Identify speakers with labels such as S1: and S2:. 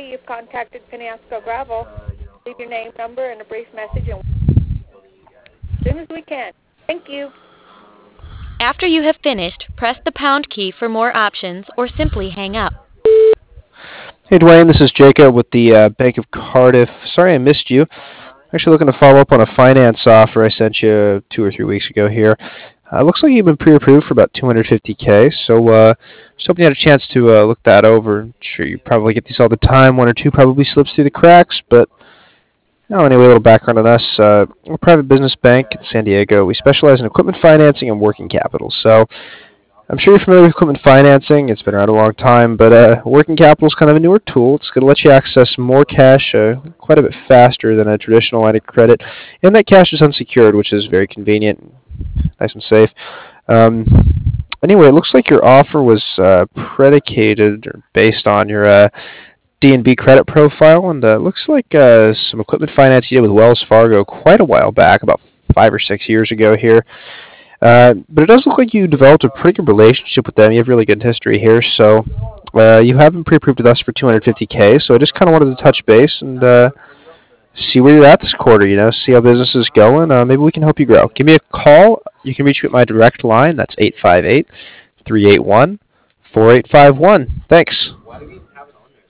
S1: see you've contacted Penasco Gravel. Leave your name, number, and a brief message, and as soon as we can. Thank you.
S2: After you have finished, press the pound key for more options or simply hang up.
S3: Hey, Dwayne, this is Jacob with the Bank of Cardiff. Sorry I missed you. Actually looking to follow up on a finance offer I sent you 2 or 3 weeks ago here. Looks like you've been pre-approved for about $250K, so just hoping you had a chance to look that over. I'm sure you probably get these all the time. 1 or 2 probably slips through the cracks, but anyway, a little background on us. We're a private business bank in San Diego. We specialize in equipment financing and working capital. So I'm sure you're familiar with equipment financing. It's been around a long time, but working capital is kind of a newer tool. It's going to let you access more cash quite a bit faster than a traditional line of credit, and that cash is unsecured, which is very convenient, nice and safe. Anyway, it looks like your offer was predicated or based on your D&B credit profile, and it looks like some equipment finance you did with Wells Fargo quite a while back, about 5 or 6 years ago here. But it does look like you developed a pretty good relationship with them. You have really good history here, so you have been pre-approved with us for $250K. So I just kind of wanted to touch base and see where you're at this quarter. See how business is going. Maybe we can help you grow. Give me a call. You can reach me at my direct line. That's 858-381-4851. Thanks.